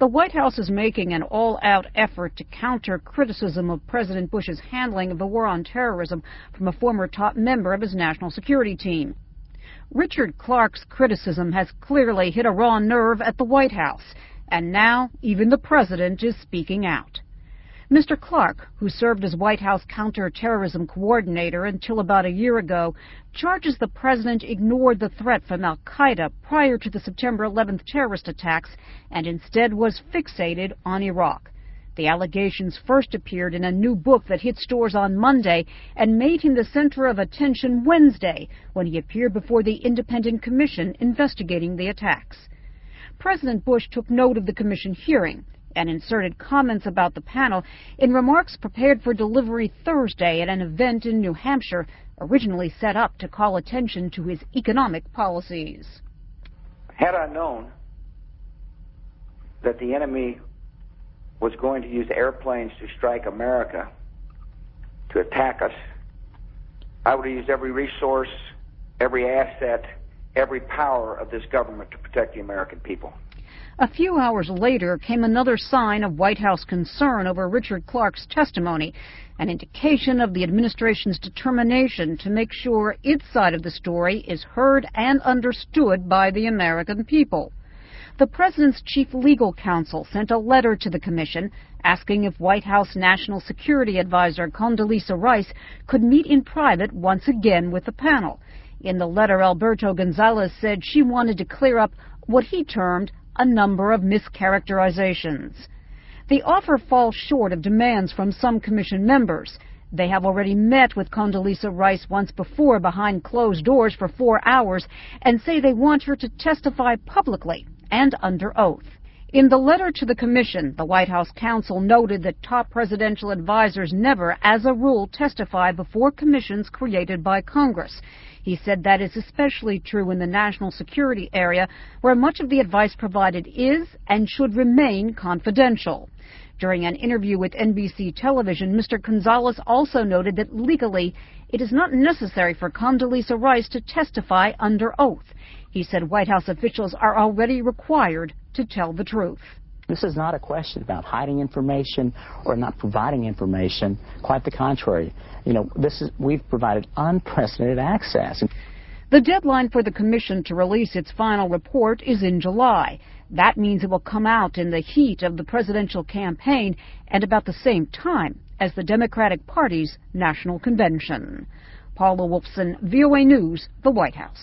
The White House is making an all-out effort to counter criticism of President Bush's handling of the war on terrorism from a former top member of his national security team. Richard Clarke's criticism has clearly hit a raw nerve at the White House, and now even the president is speaking out. Mr. Clarke, who served as White House counterterrorism coordinator until about a year ago, charges the president ignored the threat from al-Qaeda prior to the September 11th terrorist attacks and instead was fixated on Iraq. The allegations first appeared in a new book that hit stores on Monday and made him the center of attention Wednesday when he appeared before the independent commission investigating the attacks. President Bush took note of the commission hearing and inserted comments about the panel in remarks prepared for delivery Thursday at an event in New Hampshire, originally set up to call attention to his economic policies. Had I known that the enemy was going to use airplanes to strike America, to attack us, I would have used every resource, every asset, every power of this government to protect the American people. A few hours later came another sign of White House concern over Richard Clarke's testimony, an indication of the administration's determination to make sure its side of the story is heard and understood by the American people. The president's chief legal counsel sent a letter to the commission asking if White House National Security Advisor Condoleezza Rice could meet in private once again with the panel. In the letter, Alberto Gonzales said she wanted to clear up what he termed a number of mischaracterizations. The offer falls short of demands from some commission members. They have already met with Condoleezza Rice once before behind closed doors for 4 hours and say they want her to testify publicly and under oath. In the letter to the commission, the White House counsel noted that top presidential advisors never, as a rule, testify before commissions created by Congress. He said that is especially true in the national security area, where much of the advice provided is and should remain confidential. During an interview with NBC television, Mr. Gonzales also noted that legally it is not necessary for Condoleezza Rice to testify under oath. He said White House officials are already required to tell the truth. This is not a question about hiding information or not providing information. Quite the contrary. We've provided unprecedented access. The deadline for the commission to release its final report is in July. That means it will come out in the heat of the presidential campaign and about the same time as the Democratic Party's national convention. Paula Wolfson, VOA News, the White House.